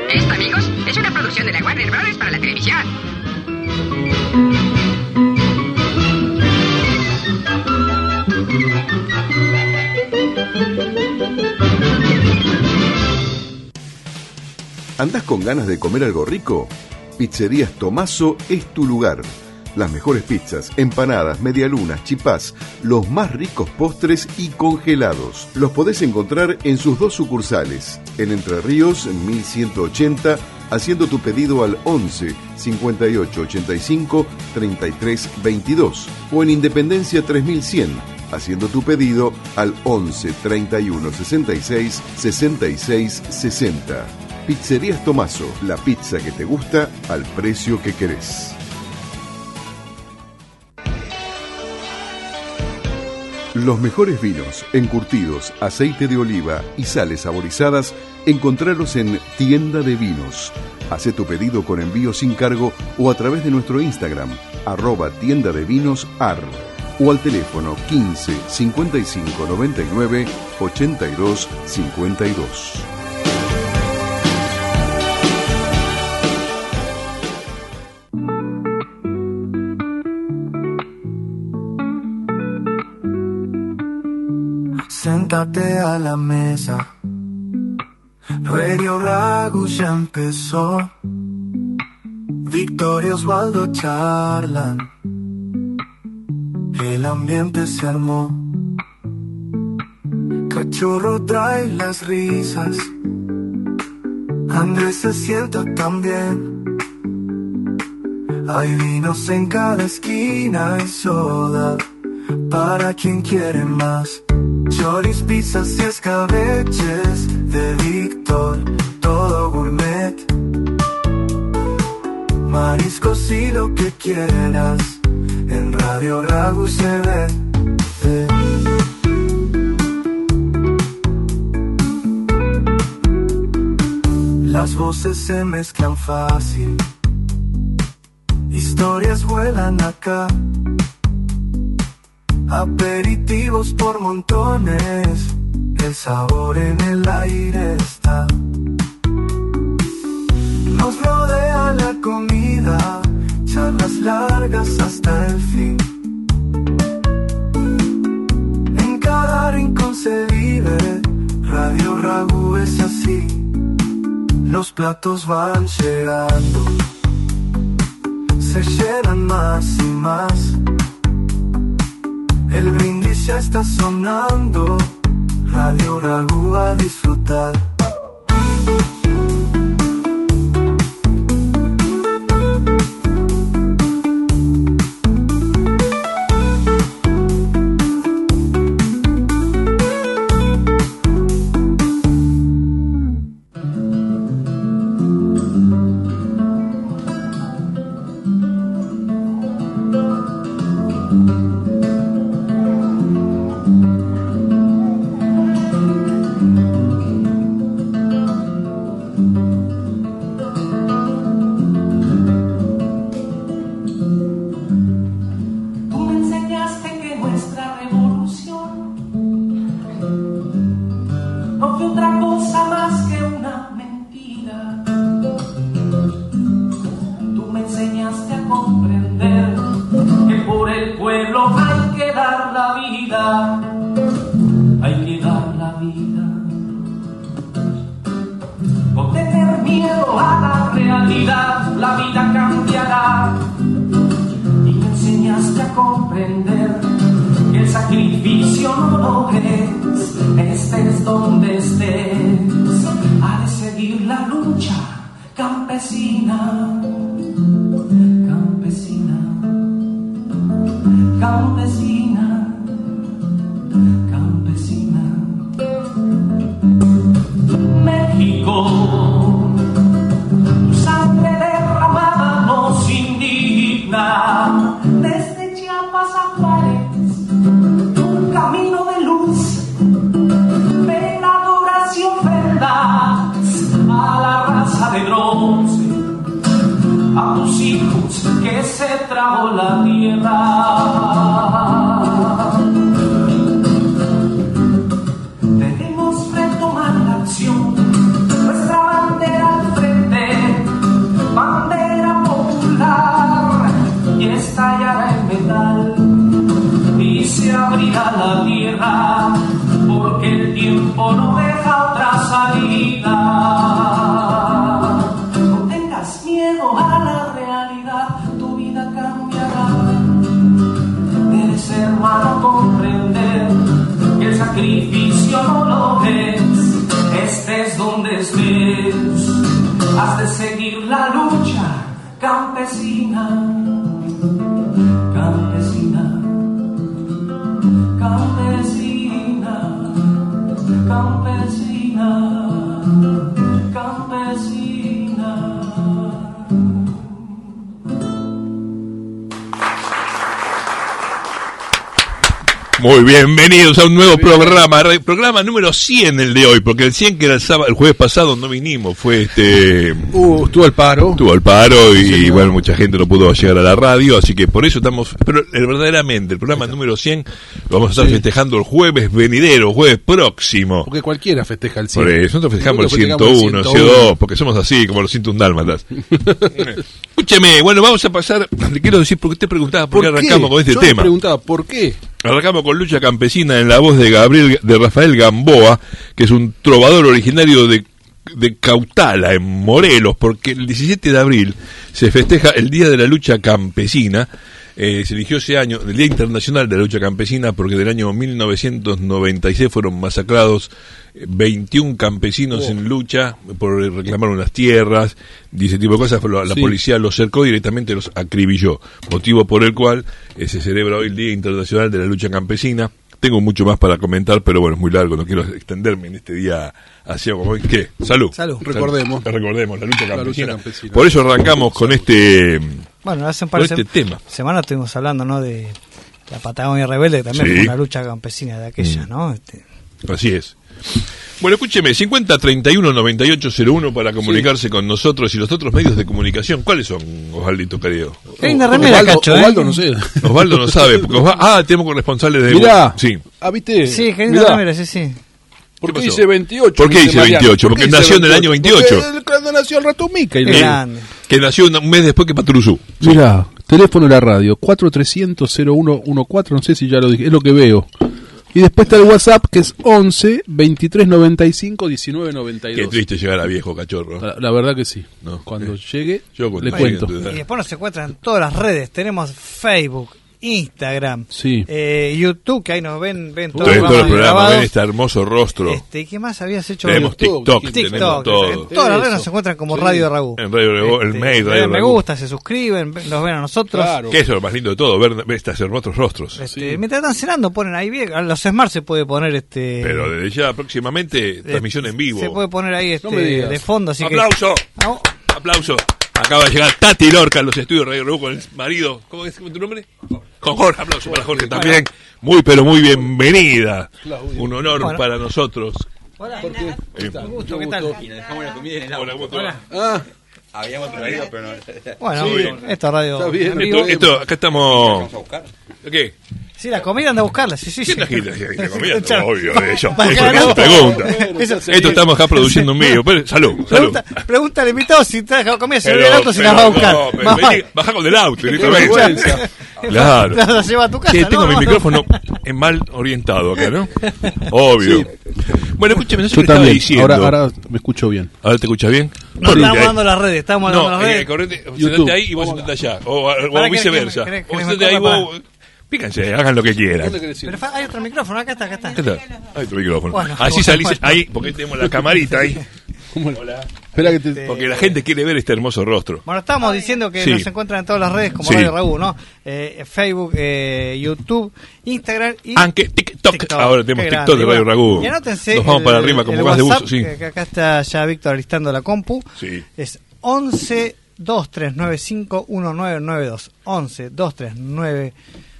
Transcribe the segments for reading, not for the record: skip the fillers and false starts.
Esto, amigos, es una producción de la Warner Bros. Para la televisión. ¿Andás con ganas de comer algo rico? Pizzerías Tomaso es tu lugar. Las mejores pizzas, empanadas, medialunas, chipás, los más ricos postres y congelados. Los podés encontrar en sus 2 sucursales, en Entre Ríos 1180, haciendo tu pedido al 11 58 85 33 22 o en Independencia 3100, haciendo tu pedido al 11 31 66 66 60. Pizzerías Tomaso, la pizza que te gusta al precio que querés. Los mejores vinos, encurtidos, aceite de oliva y sales saborizadas, encontralos en Tienda de Vinos. Hacé tu pedido con envío sin cargo o a través de nuestro Instagram, @tiendadevinosar, o al teléfono 15 55 99 82 52. Siéntate a la mesa. Radio Ragu ya empezó. Victoria y Osvaldo charlan. El ambiente se armó. Cachorro trae las risas. Andrés se sienta también. Hay vinos en cada esquina y soda para quien quiere más. Choris, pizzas y escabeches de Víctor, todo gourmet. Mariscos y lo que quieras, en Radio Ragu se ve. Las voces se mezclan fácil, historias vuelan acá. Aperitivos por montones, el sabor en el aire está. Nos rodea la comida, charlas largas hasta el fin. En cada rincón se vive, Radio Ragu es así. Los platos van llegando, se llenan más y más. El brindis ya está sonando, Radio Ragu a disfrutar. Debemos retomar la acción, nuestra No tengas miedo a la realidad, tu vida cambiará. Debes, hermano, comprender que el sacrificio no lo ves. Estés donde estés, has de seguir la lucha campesina, campesina, campesina, campesina, campesina. Muy bienvenidos a un nuevo programa número 100 el de hoy, porque el 100 que era el jueves pasado no vinimos, fue estuvo el paro. Estuvo el paro y bueno, mucha gente no pudo llegar a la radio, así que por eso estamos, pero verdaderamente el programa número 100 lo vamos a estar festejando el jueves venidero, jueves próximo. Porque cualquiera festeja el 100. Por eso nosotros festejamos el 101, el 102, porque somos así, como los 101 dálmatas. Escúcheme, bueno, vamos a pasar, le quiero decir, porque usted preguntaba por qué arrancamos con este tema. Yo preguntaba, ¿por qué? Arrancamos con Lucha Campesina en la voz de Rafael Gamboa, que es un trovador originario de Cautala, en Morelos, porque el 17 de abril se festeja el Día de la Lucha Campesina. Se eligió ese año el Día Internacional de la Lucha Campesina porque del año 1996 fueron masacrados 21 campesinos en lucha por reclamar unas tierras y ese tipo de cosas. La policía los cercó, directamente los acribilló, motivo por el cual se celebra hoy el Día Internacional de la Lucha Campesina. Tengo mucho más para comentar, pero bueno, es muy largo, no quiero extenderme en este día así como hoy. ¿Qué? Salud. Recordemos la lucha campesina. Por eso arrancamos con este... Bueno, hace un par de semanas estuvimos hablando, ¿no?, de la Patagonia Rebelde, que también fue una lucha campesina de aquella, ¿no? Así es. Bueno, escúcheme, 5031-9801 para comunicarse con nosotros y los otros medios de comunicación. ¿Cuáles son, Osvaldito querido? Hay una remera, Cacho, Osvaldo no sé. Osvaldo no sabe, porque tenemos corresponsales de... Mirá, sí. ¿viste? Sí, que hay una remera, sí. ¿Por qué dice 28? ¿Por qué dice 28? Porque nació en el año 28. Cuando nació el Rato Mica. Que nació un mes después que Patrusú. Sí. Mirá, teléfono de la radio, 4300-0114, no sé si ya lo dije, es lo que veo. Y después está el WhatsApp, que es 11 23 95 19 92. Qué triste llegar a viejo, cachorro. La verdad que sí. No, cuando llegue, le cuento. Y después nos encuentran en todas las redes. Tenemos Facebook, Instagram, YouTube, que ahí nos ven todos los programas, ven este hermoso rostro. ¿Qué más habías hecho? Tenemos TikTok, tenemos todo. En todas las redes nos encuentran como Radio Ragú. En Radio Ragú, el mail, Radio Ragú. Me gusta, se suscriben, nos ven a nosotros. Claro. Que eso es lo más lindo de todo, ver estos hermosos rostros. Mientras están cenando, ponen ahí bien. A los Smart se puede poner Pero desde ya próximamente transmisión en vivo. Se puede poner ahí de fondo, así ¡Aplauso! ¡Aplauso! Acaba de llegar Tati Lorca a los estudios Radio Ragú con el marido. ¿Cómo es tu nombre? Con Jorge, aplauso para Jorge también. Muy, pero muy bienvenida. Un honor para nosotros. Hola, un gusto, ¿qué tal? Y nos dejamos la comida en el agua. Hola. Habíamos traído, pero no. Bueno, esto es radio. Está bien. Acá estamos. ¿Vamos a buscar? ¿Qué? Sí, la comida anda a buscarla, sí. ¿Qué trajiste? La comida, obvio, de ellos. Eso pregunta. Esto estamos acá produciendo un medio. Salud. Pregunta al invitado si trajo comida, se ve el auto, si la va a buscar. Baja con el auto, directamente. Claro. La lleva a tu casa. Tengo mi micrófono mal orientado acá, ¿no? Obvio. Sí. Bueno, escúchame, no sé qué estaba diciendo. Ahora me escucho bien. ¿Ahora te escuchas bien? No, estamos dando las redes, estamos dando las redes. Sentate ahí y vos sentate allá. O viceversa. O sentate ahí vos... Pícanse, hagan lo que quieran. Pero hay otro micrófono, acá está. Hay otro micrófono. Bueno, así salís ahí, porque tenemos la camarita ahí. Hola. Espera que porque la gente quiere ver este hermoso rostro. Bueno, estábamos diciendo que nos encuentran en todas las redes como Radio Ragú, ¿no? Facebook, YouTube, Instagram y TikTok. Ahora tenemos TikTok de Radio Ragú. Y anótense. Nos vamos para arriba como gas de uso. Sí. Que acá está ya Víctor alistando la compu. Sí. Es 11 2395 1992. 11 2395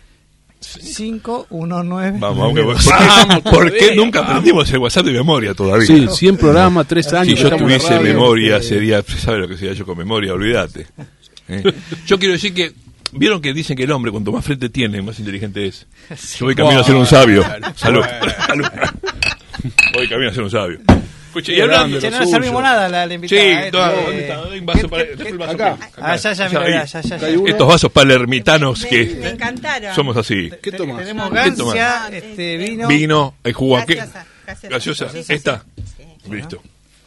519. Vamos. ¿Por qué nunca aprendimos el WhatsApp de memoria todavía? Sí, 100 programas, 3 años. Si yo tuviese memoria, sería, ¿sabe lo que sería yo con memoria? Olvídate. Yo quiero decir que, ¿vieron que dicen que el hombre cuanto más frente tiene, más inteligente es? Yo voy camino a ser un sabio. Salud. Voy camino a ser un sabio. Escuche, y hablando, no le servimos nada la invitada. Sí, ¿dónde está? Un vaso para acá. Ya. Estos vasos palermitanos que me encantaron. Somos así. ¿Qué tomas? Tenemos gancia, vino, el jugo, gaseosa. ¿Esta? Listo.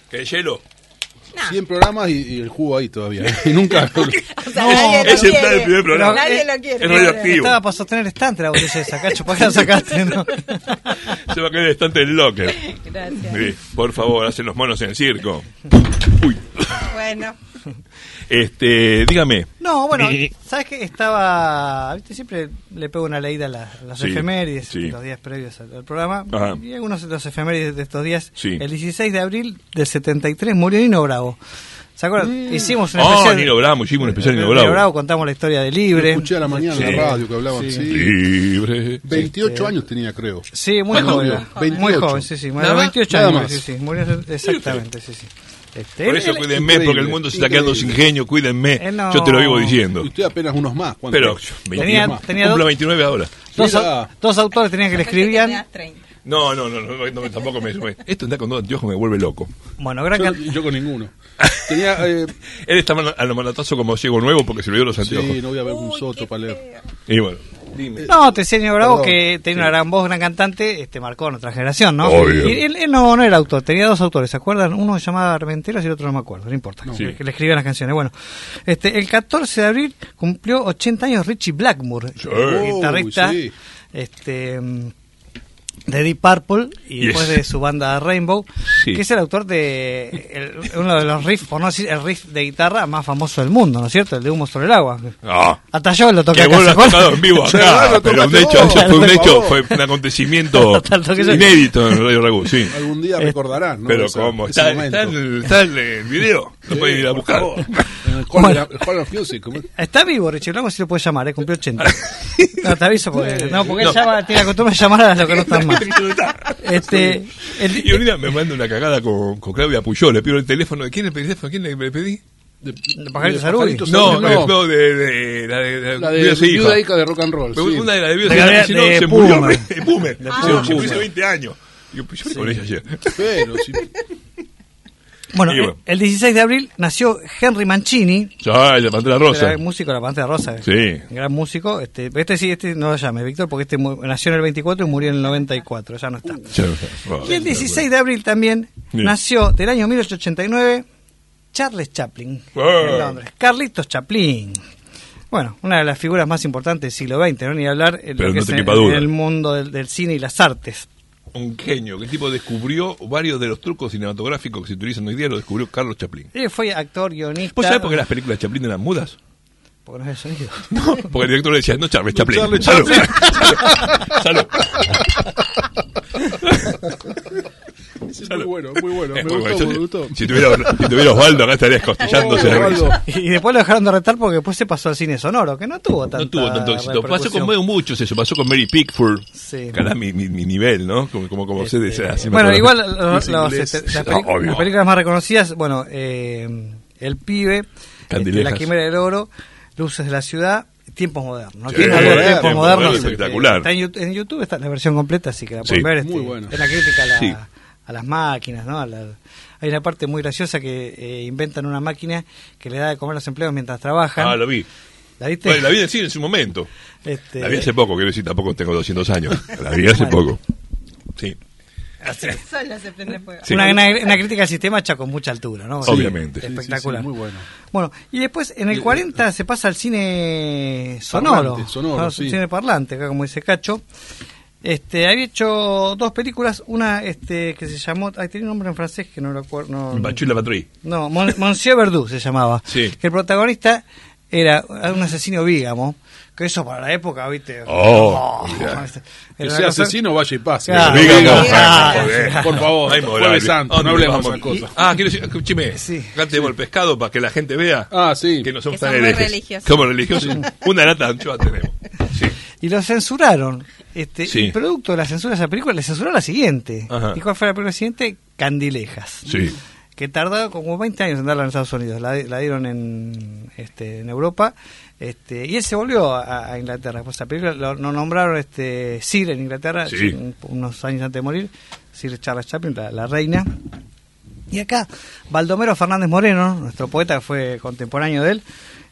¿Qué hielo? 100 programas y el jugo ahí todavía. Y nunca. O sea, nadie lo ese está quiere. el primer programa. Nadie lo quiere. Es radioactivo. Estaba para sostener el estante la botella esa, Cacho. ¿Por qué la sacaste? No? Se va a caer el estante del locker. Gracias. Sí, por favor, hacen los monos en el circo. Uy. Bueno. Dígame. No, bueno, ¿sabes qué? Estaba. ¿Viste? Siempre le pego una leída a las Sí, efemérides, sí. los días previos al programa. Ajá. Y algunos de los efemérides de estos días. Sí. El 16 de abril del 73 murió Nino Bravo. ¿Se acuerdan? Hicimos una Oh, especial. Nino Bravo, hicimos un especial de Nino Nino Bravo. Contamos la historia de Lo Libre. escuché a la mañana en la radio que hablaban. Sí. Sí. Libre. 28 años tenía, creo. Sí, muy ¿Cuándo joven. murió? Muy 28. joven, sí, sí. Nada más, 28 nada años. más. Sí, sí. Murió exactamente, sí, sí. Por eso cuídenme, porque el mundo se está quedando sin genio, cuídenme. No. Yo te lo vivo diciendo. Y usted apenas unos más. ¿Cuánto? Pero, Tenía cumplo dos- 29 ahora. Dos autores tenían que le escribían. Tenías 30. No, tampoco me sube. Esto anda con dos anteojos me vuelve loco. Bueno, gran Yo con ninguno. Tenía. Él está a lo manatazo como ciego nuevo porque se olvidó los anteojos. Sí, no voy a ver un soto para leer. Y bueno, dime. No, te decía Nino Bravo Perdón. que tenía una gran voz, gran cantante, marcó nuestra generación, ¿no? Obvio. Y él no era autor, tenía dos autores, ¿se acuerdan? Uno se llamaba Armenteros y el otro no me acuerdo, no importa, Sí. que le escribían las canciones. Bueno, el 14 de abril cumplió 80 años Richie Blackmore, Sí. guitarrista, Uy, de Deep Purple y después Yes. de su banda Rainbow, Sí. que es el autor de uno de los riffs, por no decir el riff de guitarra más famoso del mundo, ¿no es cierto? El de Humo sobre el agua. Ah, Hasta yo lo toqué que acá, vos lo ¿se has acuerdan? tocado en vivo Sí, acá, lo pero un tocaste hecho, vos, eso fue un por hecho, favor. fue un acontecimiento Total, toqué yo. inédito en Radio Ragú, sí. Algún día recordarán, ¿no? Pero Esa- ¿cómo? ese momento. Está el video, lo pueden ir a por buscar. favor. En el Hall of Music. ¿cómo es? Está vivo Richie Blanco, si lo puedes llamar, cumplió 80. No, te aviso porque él llama, tiene la costumbre de llamar a los que no están más. Y un día me manda una cagada con Claudia Puyol, le pido el teléfono. ¿Quién le pedí? ¿Quién le pedí? ¿De Pajarito Saruri? Pajarito No, Saruri, no, de La Viuda de su hija. Viuda Ica de Rock and Roll. Pero Sí. una de las de Viuda De su hija, Gabriel- si no, de se murió. Pumer. Pumer. Pumer. Se hizo 20 años. Yo lloré con ella ayer. Pero sí. Bueno, Y bueno. el 16 de abril nació Henry Mancini, Ya, la Pantera Rosa. era músico de la Pantera Rosa. Sí. Gran músico. Este no lo llame, Víctor, porque nació en el 24 y murió en el 94, ya no está. Ya, Y el 16 de abril también Bien. nació, del año 1889, Charles Chaplin, en Londres. Carlitos Chaplin. Bueno, una de las figuras más importantes del siglo XX, ¿no? Ni hablar en Pero lo que no es te en, quepa duda. en el mundo del cine y las artes. Un genio, que el tipo descubrió varios de los trucos cinematográficos que se utilizan hoy día, lo descubrió Carlos Chaplin. Él fue actor, guionista. ¿Vos sabés por qué las películas de Chaplin eran mudas? Porque no es el sonido. No, porque el director le decía, no Charles Chaplin. Charles Salud. Chaplin. Salud. Sí, muy bueno, muy bueno. Me Es muy gustó, bueno. me gustó. Si tuviera Osvaldo, acá estarías costillándose de Osvaldo. risa. Y después lo dejaron de retar porque después se pasó al cine sonoro, que no tuvo tanto No tuvo tanto éxito. Pasó con muchos eso. Pasó con Mary Pickford. Sí. Calá mi nivel, ¿no? Como se dice así. Bueno, igual Los inglés. Obvio. las películas más reconocidas, bueno, El Pibe, Candilejas. La Quimera del Oro, Luces de la Ciudad, Tiempos Modernos. ¿no? Sí, ¿Quién habló de Tiempos Tiempos Modernos? Modernos, espectacular. Está en YouTube está la versión completa, así que la pueden Sí, ver. muy buena. Es la crítica Sí. a las máquinas, ¿no? Hay una parte muy graciosa que inventan una máquina que le da de comer a los empleados mientras trabajan. Ah, lo vi. ¿La viste? Bueno, la vi en cine en su momento. La vi hace poco, quiero decir, tampoco tengo 200 años. La vi hace poco. Sí. Solo se prende fuego. Sí. Una crítica al sistema hecha con mucha altura, ¿no? Obviamente. Espectacular. Sí, muy bueno. Bueno, y después en el 40 se pasa al cine sonoro. Parlante, sonoro, ¿no? sí. Cine parlante, acá como dice Cacho. Había hecho dos películas, una que se llamó, tenía un nombre en francés que no lo acuerdo. No, Bachu y la Patrie. no, Monsieur Verdoux se llamaba. Sí. Que el protagonista era un asesino vígamo, que eso para la época, ¿viste? Mirá. ¿viste? Que Era sea una cosa- asesino, vaya y pase. Claro. Vígamo. Ah, Por favor, Ay, Jueves moral. Santo, ¿Dónde no hablemos vamos? de esas cosas. Ah, quiero decir, escúcheme. Sí. Cantemos el pescado para que la gente vea Ah, sí. que no somos Que tan son muy herejes. religiosos. Somos religiosos. Una lata de anchoa tenemos. Sí. Y lo censuraron. Sí. Y producto de la censura de esa película, le censuraron la siguiente. Ajá. ¿Y cuál fue la película siguiente? Candilejas. Sí. Que tardó como 20 años en darla en Estados Unidos. La dieron en Europa. Y él se volvió a Inglaterra. Pues esa película lo nombraron Sir en Inglaterra, Sí. unos años antes de morir. Sir Charles Chaplin, la reina. Y acá, Baldomero Fernández Moreno, nuestro poeta que fue contemporáneo de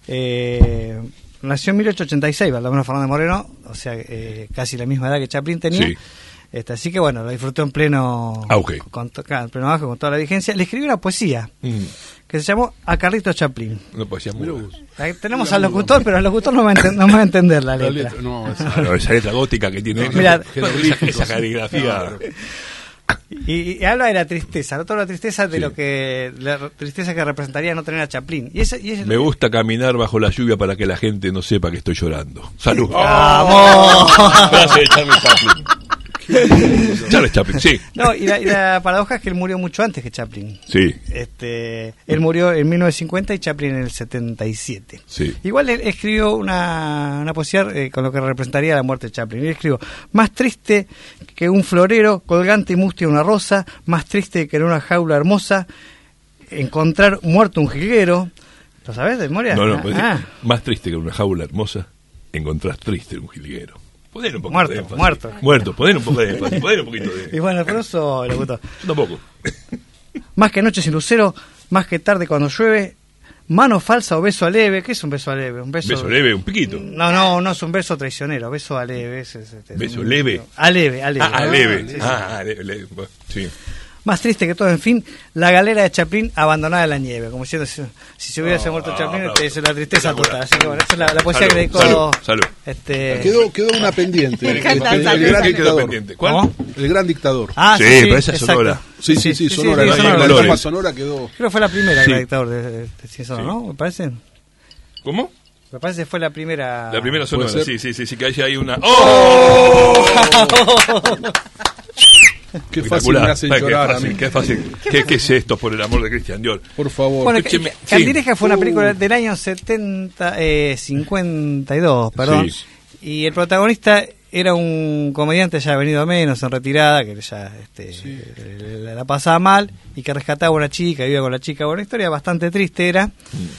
él, nació en 1886, Baldomero Fernández Moreno, o sea, casi la misma edad que Chaplin tenía. Sí. Así que bueno, lo disfrutó en pleno auge. En pleno auge, con toda la vigencia. Le escribió una poesía que se llamó A Carlitos Chaplin. Una poesía muy buena. Ahí tenemos al locutor, pero el locutor no va a entender la letra. Esa letra gótica que tiene. Mirá, esa caligrafía. Y habla de la tristeza, no toda la tristeza de la tristeza que representaría no tener a Chaplin. Me gusta caminar bajo la lluvia para que la gente no sepa que estoy llorando. Salud. ¡Vamos! Gracias de Charlie Chaplin. Charles Chaplin, sí. No, y la paradoja es que él murió mucho antes que Chaplin. Sí. Él murió en 1950 y Chaplin en el 77. Sí. Igual él escribió una poesía con lo que representaría la muerte de Chaplin. Él escribió: más triste que un florero, colgante y mustia una rosa, más triste que en una jaula hermosa, encontrar muerto un jilguero. ¿Lo sabes de memoria? No, más triste que una jaula hermosa, encontrar triste un jilguero. Poner un poco muerto, de énfasis. Muerto. Poner un poco de énfasis, poner un poquito de... Y bueno, pero eso lo gustó. Yo tampoco. Más que noche sin lucero, más que tarde cuando llueve, mano falsa o beso aleve. ¿Qué es un beso aleve? ¿Beso leve? ¿Un piquito? No es un beso traicionero, beso aleve. ¿Beso leve? Aleve. Aleve. Bueno, sí. Más triste que todo, en fin, la galera de Chaplin abandonada en la nieve. Como diciendo, si se hubiese muerto Chaplin, es la tristeza total. Así que bueno, esa es la poesía que dedicó. Salud. Quedó una pendiente. Me encanta el gran dictador. Pendiente. ¿Cuál? ¿Cómo? El gran dictador. Sí, pero esa es sonora. Sí, sonora. La toma sonora quedó. Creo que fue la primera el dictador de Simpson, ¿no? ¿Me parece? ¿Cómo? Me parece que fue la primera. La primera sonora, sí, que hay una. ¡Oh! Qué fácil me hacen llorar a mí. Qué fácil. ¿Qué es esto, por el amor de Christian Dior? Por favor. Bueno, Candilejas fue una película del año 52, perdón. Sí. Y el protagonista era un comediante ya venido a menos, en retirada, que ya la pasaba mal y que rescataba a una chica, vivía con la chica. Bueno, una historia bastante triste era.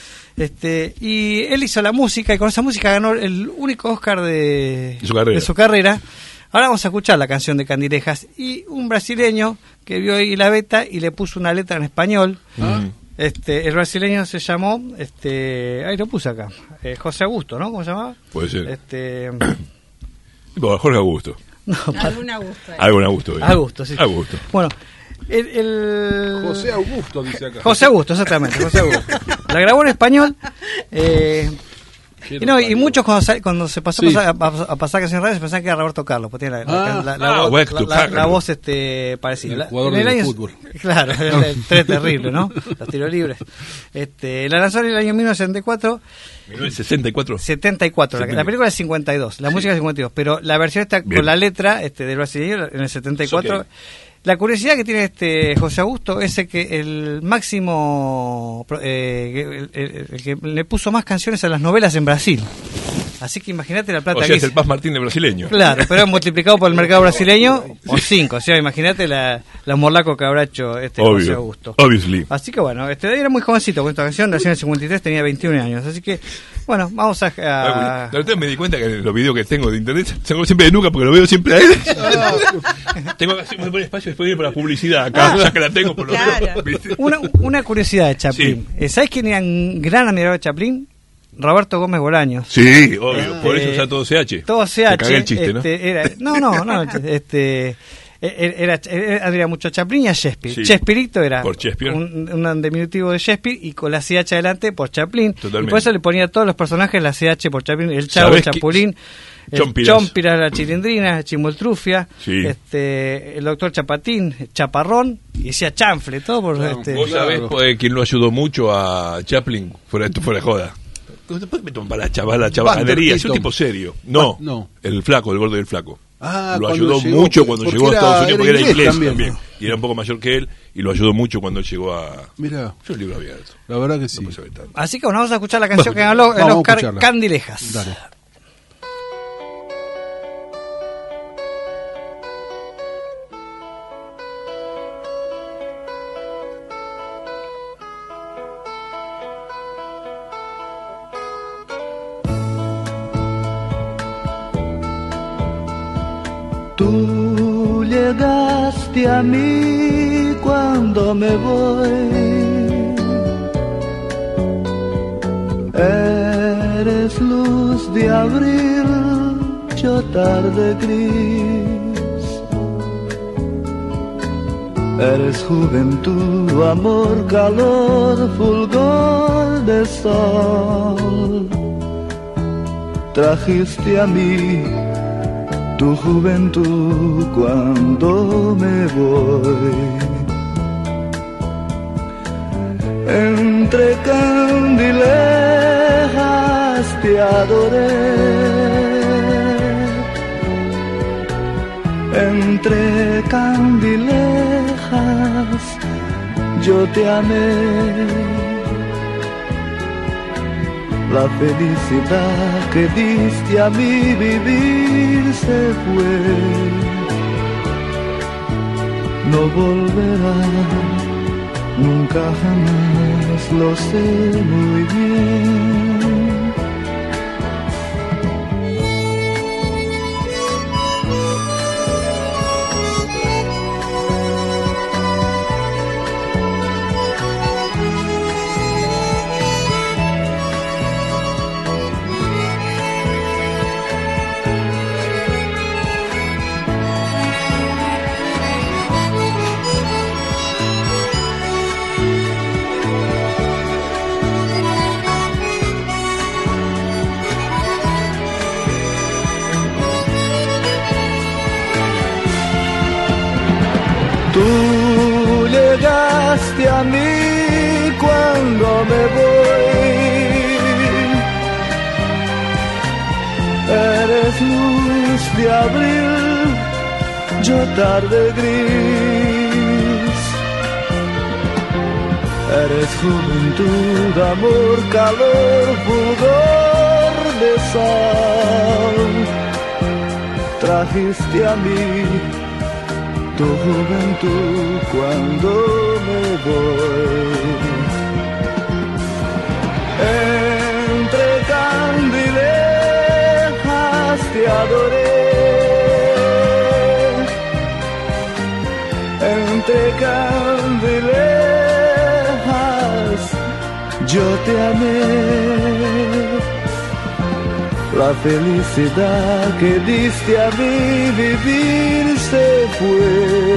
Y él hizo la música y con esa música ganó el único Oscar de su carrera. Ahora vamos a escuchar la canción de Candilejas y un brasileño que vio ahí la beta y le puso una letra en español. El brasileño se llamó, ahí lo puse acá, José Augusto, ¿no? ¿Cómo se llamaba? Puede ser. Jorge Augusto. No, Algún Augusto. Algún Augusto. Augusto, sí. Augusto. Bueno, José Augusto dice acá. José Augusto, exactamente. José Augusto. La grabó en español. Y muchos cuando se pasó a pasar canción radio se pensaban que era Roberto Carlos, porque tiene la voz parecida. Jugador de fútbol. Claro, el 3 terrible, ¿no? Los tiros libres. La lanzó en el año 1964. 1964. 74. La película es 52, la música es 52, pero la versión está con la letra del brasileño en el 74. Okay. La curiosidad que tiene José Augusto es que el máximo el que le puso más canciones a las novelas en Brasil. Así que imagínate la plata que es el Paz Martínez brasileño. Claro, pero multiplicado por el mercado brasileño o 5, o sea, imagínate la morlaco que habrá hecho José Augusto. Obviously. Así que bueno, era muy jovencito con esta canción, nació en el 53, tenía 21 años, así que bueno, vamos a... La verdad me di cuenta que en los videos que tengo de internet tengo siempre de nuca porque lo veo siempre a él. Tengo que hacer un espacio disponible para publicidad acá, ya que la tengo por lo menos. Una curiosidad de Chaplin. Sí. ¿Sabes quién era un gran admirador de Chaplin? Roberto Gómez Bolaños. Sí, obvio, por eso ya todo CH. Todo CH. Te cagué el chiste, ¿no? Él admiraba mucho a Chaplin y a Shakespeare. Sí. Chespirito era un diminutivo de Shakespeare y con la CH adelante por Chaplin. Totalmente. Y por eso le ponía a todos los personajes la CH por Chaplin. El Chavo, el Chapulín, el Chompiras, la Chilindrina, Chimoltrufia, sí. El doctor Chapatín, Chaparrón, y decía Chanfle, todo por... ¿Vos sabés quién lo ayudó mucho a Chaplin? Fuera de joda. Después me tomaba la chabacanería, es un tipo serio. No, el flaco, el gordo y el flaco. Lo ayudó mucho cuando llegó a Estados Unidos, porque era inglés también. Y era un poco mayor que él, y lo ayudó mucho cuando llegó a... Mirá, yo libro abierto. La verdad que sí. Así que bueno, vamos a escuchar la canción que ganó el Oscar, Candilejas. Dale. Tú llegaste a mí cuando me voy, eres luz de abril, yo tarde gris, Eres juventud, amor, calor, fulgor de sol. Trajiste a mí tu juventud cuando me voy. Entre candilejas te adoré, entre candilejas yo te amé. La felicidad que diste a mi vivir se fue, no volverá nunca jamás, lo sé muy bien. Tú llegaste a mí cuando me voy, eres luz de abril, yo tarde gris, eres juventud, amor, calor, fulgor de sol, trajiste a mí tu juventud cuando me voy. Entre candilejas te adoré, entre candilejas yo te amé. La felicidad que diste a mí vivir se fue,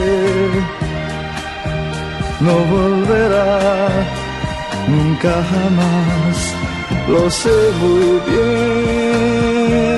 no volverá nunca jamás, lo sé muy bien.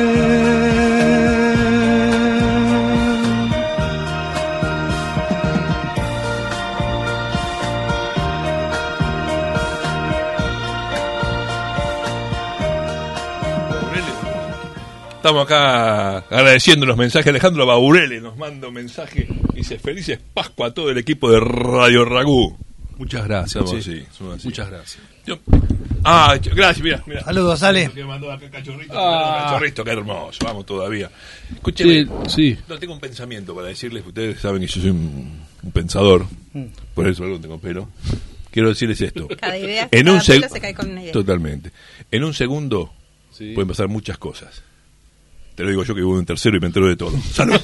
Estamos acá agradeciendo los mensajes. Alejandro Baurele nos manda un mensaje. Dice: felices Pascua a todo el equipo de Radio Ragú. Muchas gracias. Somos Sí. así. Muchas gracias. Gracias, mira. Saludos, Ale. Que mandó acá Cachorrito, qué hermoso. Vamos todavía. Escúcheme, Sí. no tengo un pensamiento para decirles. Ustedes saben que yo soy un pensador. Por eso no tengo pelo. Quiero decirles esto. Cada idea, En cada un pelo se cae con una idea. Totalmente. En un segundo pueden pasar muchas cosas. Te lo digo yo que vivo en tercero y me entero de todo. ¡Salud!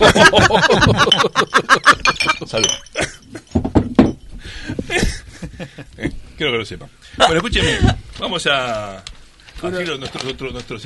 ¡Salud! Quiero que lo sepan. Bueno, escúcheme. Vamos a decir nuestros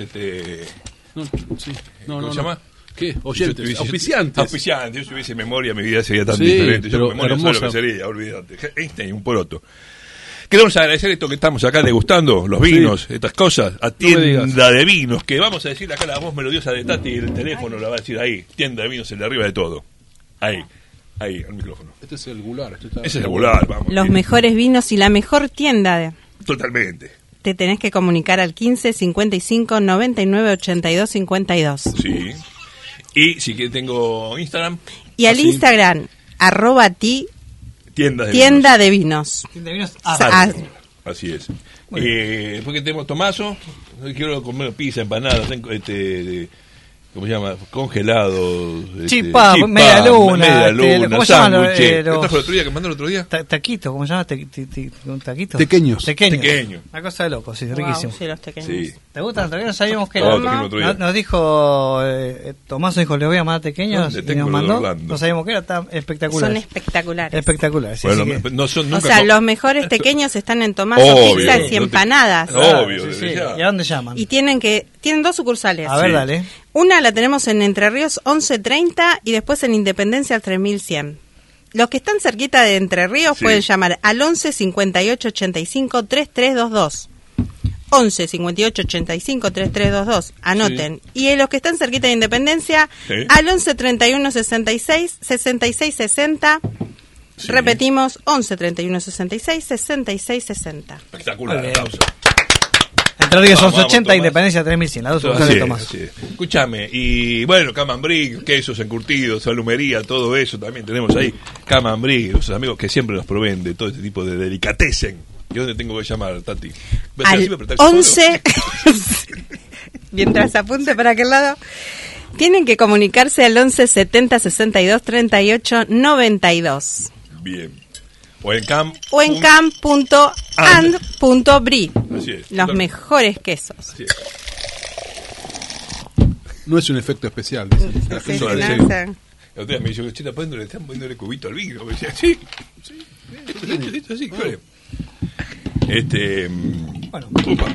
¿cómo se llama? ¿Qué? Oyentes, auspiciantes. Auspiciantes. Yo si hubiese memoria, mi vida sería tan Sí, diferente. Yo pero con memoria hermosa. sé lo que sería, olvídate. Einstein, un poroto. Queremos agradecer esto que estamos acá degustando, los vinos, estas cosas, a Tienda de Vinos, que vamos a decirle acá la voz melodiosa de Tati, el teléfono la va a decir ahí. Tienda de Vinos, el de arriba de todo. Ahí, al micrófono. Este es el Gular. Ese es el Gular, vamos. Los mejores vinos y la mejor tienda. Totalmente. Te tenés que comunicar al 15 55 99 82 52. Sí. Y si que tengo Instagram. Y al Instagram, Tienda de Vinos. Tienda de Vinos. Así es. Después que tenemos Tomaso, quiero comer pizza, empanadas, ¿cómo se llama? Congelados. Chipá, media luna, ¿cómo se llama? Sándwiches. ¿Qué trajo el otro día? ¿Que mandó el otro día? Taquito, ¿cómo se llama? ¿Taquito? Tequeños. Tequeño. Una cosa de loco, sí, riquísimo. Sí, los tequeños. Sí. ¿Te gustan? Todavía no sabíamos que No, era. trajimos otro día. Nos dijo, Tomás dijo, le voy a mandar tequeños ¿Dónde y tengo nos los de mandó. Orlando? No sabíamos que era tan espectacular. Son espectaculares. Espectacular, sí, Bueno, así que- no son O nunca. sea, los mejores tequeños están en Tomás, Obvio, pizzas no y te- empanadas. Obvio, Sí, desde sí. ya. ¿Y a dónde llaman? Y tienen dos sucursales. A ver, Sí. dale. Una la tenemos en Entre Ríos 1130 y después en Independencia al 3100. Los que están cerquita de Entre Ríos Sí. pueden llamar al 11 58 85 3322. 11 58 85 3322. Anoten. Y los que están cerquita de Independencia, Sí. al 11 31 66 66 60. Sí. Repetimos, 11 31 66 66 60. Espectacular, Muy bien. aplauso. Entre Ríos Vamos, 1180, Tomás. Independencia 3100, las dos Así opciones de es, Tomás. así es. Escúchame, y bueno, Camambrí, quesos encurtidos, salumería, todo eso también tenemos ahí. Camambrí, los amigos que siempre nos proveen de todo este tipo de delicatessen. ¿Y dónde tengo que llamar, Tati? ¿Ves así, Al me apretás el 11, mientras apunte para aquel lado, tienen que comunicarse al 11 70 62 38 92. solo? Bien. O en cam. O en cam.and.bri. Así es. Los Claro. mejores quesos. Así es. No es un efecto especial. dice. La Sí, gente Eso sí, es dice, no, serio. sí. La otra vez me dijo, chita, ¿le están poniéndole cubito al vino? Me decía, sí, sí, claro. Bueno. Upa.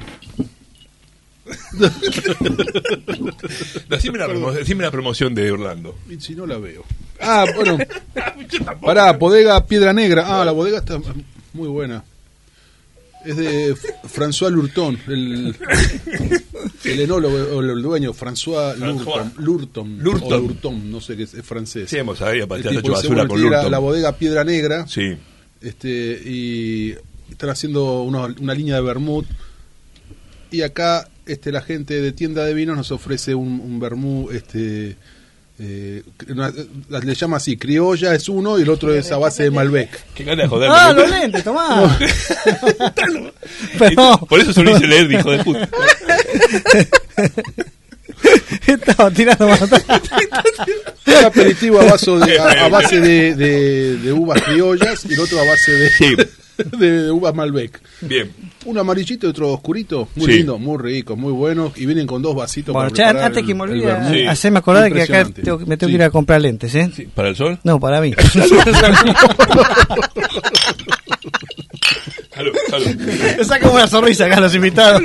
Decime la promoción de Orlando. Y si no la veo. Ah, bueno. Pará, bodega Piedra Negra. Ah, la bodega está muy buena. Es de François Lurton, el enólogo, o el dueño, François Lurton, o Lurton, no sé qué es francés. Sí, hemos ahí a El patear tipo hecho dice, basura bueno, con tiene Lurton. la bodega Piedra Negra, Sí. y están haciendo una línea de vermut, y acá la gente de tienda de vinos nos ofrece un vermut, le llama así, criolla es uno y el otro es a base de Malbec. Qué ganas de joderme. ¡Ah, los lentes, Tomás! Pero Por eso se lo hice leer, hijo de puta. estaba tirando más atrás. Un aperitivo a base de uvas criollas y el otro a base Sí. de uvas Malbec. Bien. Uno amarillito y otro oscurito, muy Sí. lindo, muy rico, muy bueno, y vienen con 2 vasitos Bueno, para che, preparar antes que me el olvide, vermut. Sí. haceme acordar de que acá Impresionante. me tengo Sí. que ir a comprar lentes, ¿eh? Sí. ¿Para el sol? No, para mí. Salud, salud. Me saca una sonrisa acá los invitados.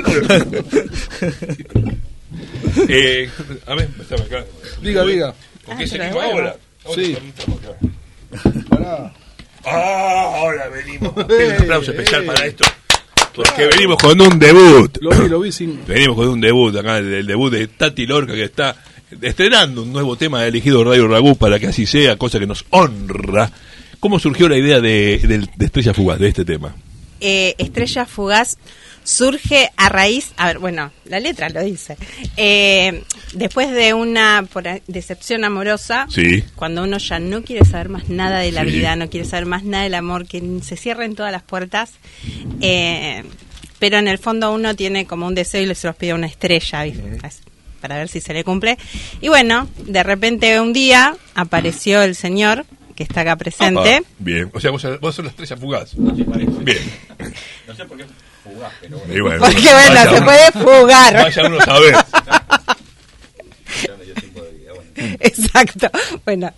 A ver, estamos acá. Diga. ¿Con qué Ah, seguimos pero ahora? Sí. Estamos acá. Pará. Ahora venimos. Un aplauso especial para esto. Porque venimos con un debut. Lo vi sin... Venimos con un debut acá, el debut de Tati Lorca, que está estrenando un nuevo tema de elegido Radio Ragú para que así sea, cosa que nos honra. ¿Cómo surgió la idea de Estrella Fugaz, de este tema? Estrella Fugaz surge a raíz, a ver, bueno, la letra lo dice, después de una decepción amorosa, Sí. cuando uno ya no quiere saber más nada de la Sí. vida, no quiere saber más nada del amor, que se cierren todas las puertas, pero en el fondo uno tiene como un deseo y se los pide a una estrella, ¿viste? Para ver si se le cumple. Y bueno, de repente un día apareció el señor que está acá presente. Apa, bien, o sea, vos sos la Estrella Fugaz. Bien. No sé por qué fugaz, pero Y bueno, Porque bueno, vaya se uno- puede fugar. Vaya uno a saber. ya me dio tiempo de vida. Bueno. Exacto. Bueno,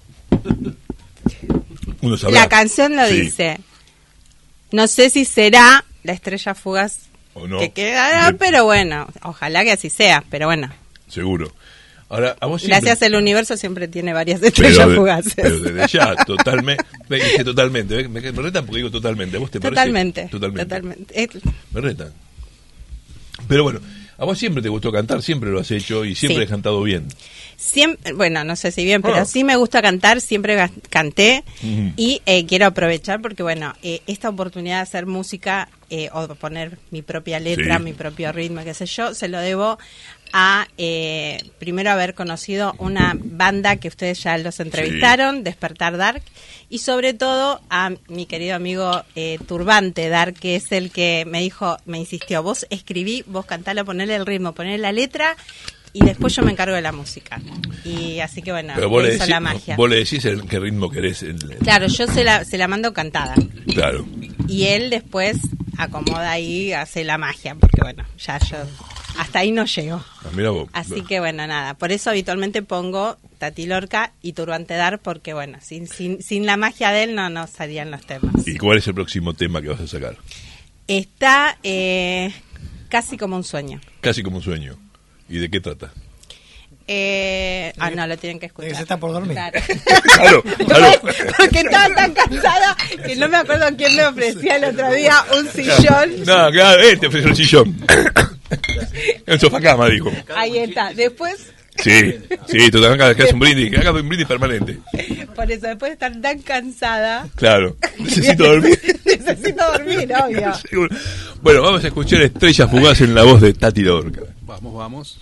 Uno sabrá. la canción lo Sí. dice. No sé si será la estrella fugaz O no. que quedará, De- pero bueno, ojalá que así sea, pero bueno. Seguro. Ahora, a vos siempre- Gracias, el universo siempre tiene varias estrellas pero, fugaces. pero desde ya, totalmente. Dije totalmente. Me retan porque digo totalmente. ¿A vos te Totalmente. parece? Totalmente. Me retan. Pero bueno, a vos siempre te gustó cantar, siempre lo has hecho y siempre Sí. has cantado bien. Siempre, bueno, no sé si bien, pero Ah. sí me gusta cantar, siempre canté Ujú. y quiero aprovechar porque, bueno, esta oportunidad de hacer música o de poner mi propia letra, Sí. mi propio ritmo, qué sé yo, se lo debo a primero haber conocido una banda que ustedes ya los entrevistaron, Despertar Dark, y sobre todo a mi querido amigo Turbante Dark, que es el que me dijo, me insistió, vos escribí, vos cantalo, ponele el ritmo, ponele la letra y después yo me encargo de la música. Y así que bueno, Pero vos le, hizo decís, la magia. vos le decís en qué ritmo querés. Claro, yo se la mando cantada. Claro. Y él después acomoda ahí, hace la magia, porque bueno, ya yo hasta ahí no llego. Ah, mira vos. Así que bueno, nada, por eso habitualmente pongo Tati Lorca y Turbante Dar, porque bueno, sin la magia de él no salían los temas. ¿Y cuál es el próximo tema que vas a sacar? Está casi como un sueño. Casi como un sueño. ¿Y de qué trata? no, lo tienen que escuchar. Se está por dormir. Claro. Claro. Porque estaba tan cansada que no me acuerdo quién me ofrecía el otro día un sillón. No, claro, te ofreció el sillón. El sofá cama, dijo. Ahí está. Después, Sí, tú también que hagas un brindis, hagas un brindis permanente. por eso, después de estar tan cansada, Claro, necesito dormir. necesito dormir, obvio. Seguro. Bueno, vamos a escuchar Estrellas Fugaz en la voz de Tati Lorca. Vamos.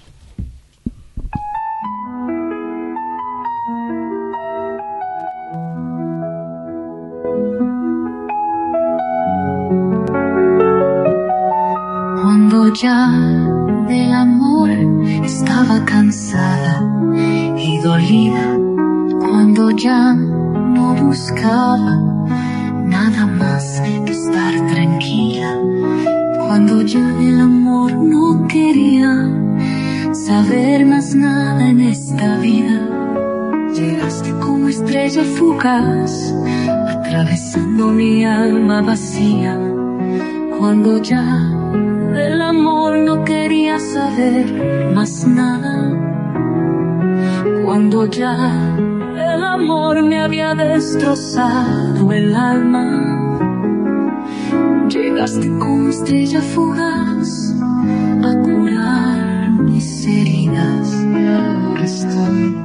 Cuando ya del amor estaba cansada y dolida, cuando ya no buscaba nada más que estar tranquila, cuando ya el amor no quería saber más nada en esta vida, llegaste como estrella fugaz, atravesando mi alma vacía, cuando ya del amor no quería saber más nada, cuando ya el amor me había destrozado el alma, llegaste como estrella fugaz a curar mis heridas, y ahora estoy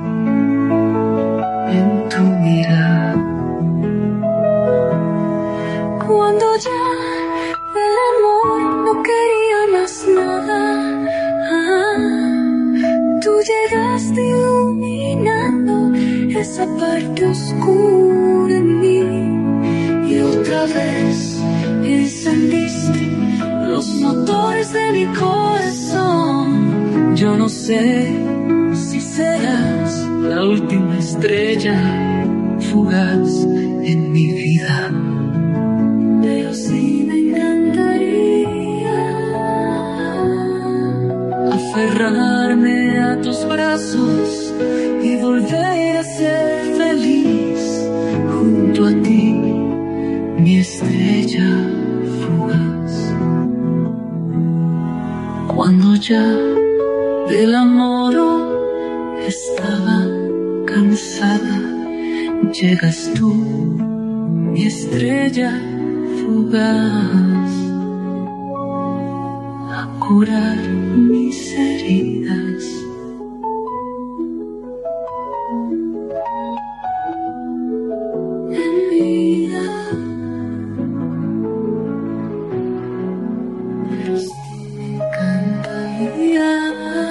en tu mirada. Cuando ya el amor no quería más nada, tú llegaste iluminando esa parte oscura en mí, y otra vez encendiste los motores de mi corazón. Yo no sé si serás la última estrella fugaz en mi vida, pero sí me encantaría aferrarme a tus brazos y volver a ser feliz junto a ti, mi estrella fugaz. Cuando ya del amor estaba cansada, llegas tú, mi estrella fugaz, a curar mis heridas. En vida, pero sí me encantaría